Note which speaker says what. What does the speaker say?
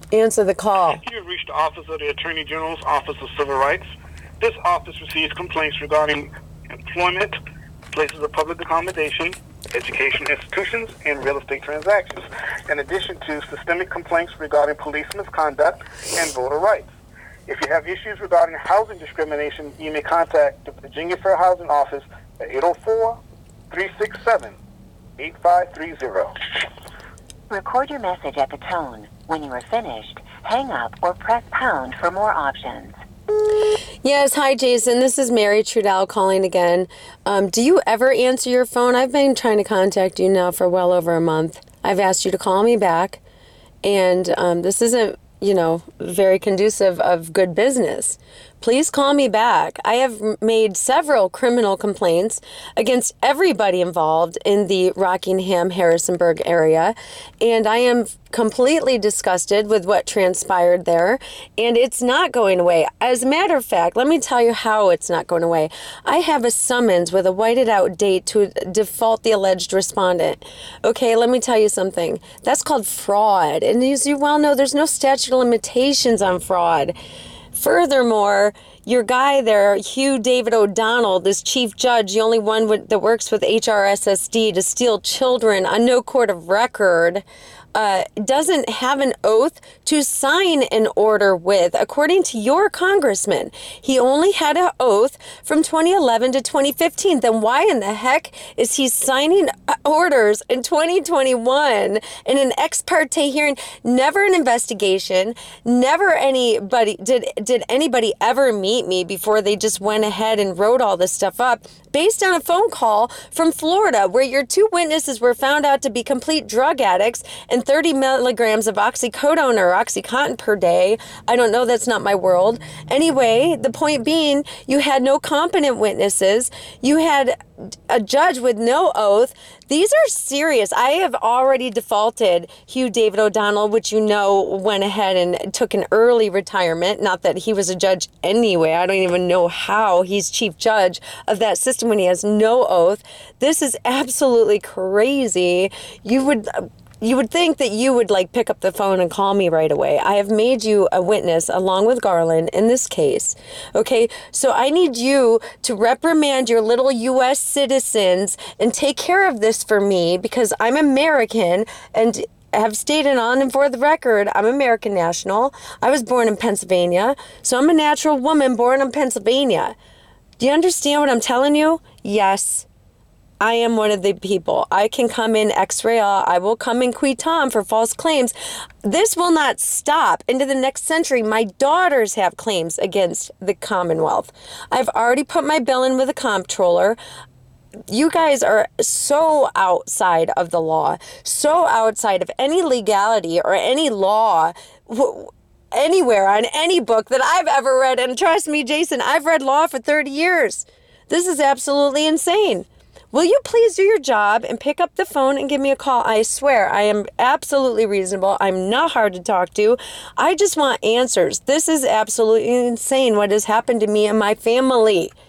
Speaker 1: Answer the call.
Speaker 2: You have reached the Office of the Attorney General's Office of Civil Rights. This office receives complaints regarding employment, places of public accommodation, education institutions, and real estate transactions, in addition to systemic complaints regarding police misconduct and voter rights. If you have issues regarding housing discrimination, you may contact the Virginia Fair Housing Office at 804-367-8530.
Speaker 3: Record your message at the tone. When you are finished, hang up or press pound for more options.
Speaker 1: Yes, hi Jason. This is Mary Trudell calling again. Do you ever answer your phone? I've been trying to contact you now for well over a month. I've asked you to call me back, and this isn't, very conducive of good business. Please call me back. I have made several criminal complaints against everybody involved in the Rockingham-Harrisonburg area, and I am completely disgusted with what transpired there, and it's not going away. As a matter of fact, let me tell you how it's not going away. I have a summons with a whited out date to default the alleged respondent. Okay, let me tell you something. That's called fraud, and as you well know, there's no statute of limitations on fraud. Furthermore, your guy there, Hugh David O'Donnell, this chief judge, the only one that works with HRSSD to steal children on no court of record, doesn't have an oath to sign an order with. According to your congressman, he only had an oath from 2011 to 2015. Then why in the heck is he signing orders in 2021 in an ex parte hearing? Never an investigation. Never anybody did anybody ever meet me before they just went ahead and wrote all this stuff up based on a phone call from Florida where your two witnesses were found out to be complete drug addicts and 30 milligrams of oxycodone or Oxycontin per day. I don't know, that's not my world. Anyway, the point being, you had no competent witnesses. You had a judge with no oath. These are serious. I have already defaulted Hugh David O'Donnell, which went ahead and took an early retirement. Not that he was a judge anyway. I don't even know how he's chief judge of that system when he has no oath. This is absolutely crazy. You would think that you would pick up the phone and call me right away. I have made you a witness along with Garland in this case. Okay, so I need you to reprimand your little U.S. citizens and take care of this for me because I'm American and have stated on and for the record, I'm American national. I was born in Pennsylvania, so I'm a natural woman born in Pennsylvania. Do you understand what I'm telling you? Yes. I am one of the people. I can come in ex rel. I will come in qui tam for false claims. This will not stop into the next century. My daughters have claims against the Commonwealth. I've already put my bill in with the comptroller. You guys are so outside of the law, so outside of any legality or any law anywhere on any book that I've ever read. And trust me, Jason, I've read law for 30 years. This is absolutely insane. Will you please do your job and pick up the phone and give me a call? I swear, I am absolutely reasonable. I'm not hard to talk to. I just want answers. This is absolutely insane what has happened to me and my family.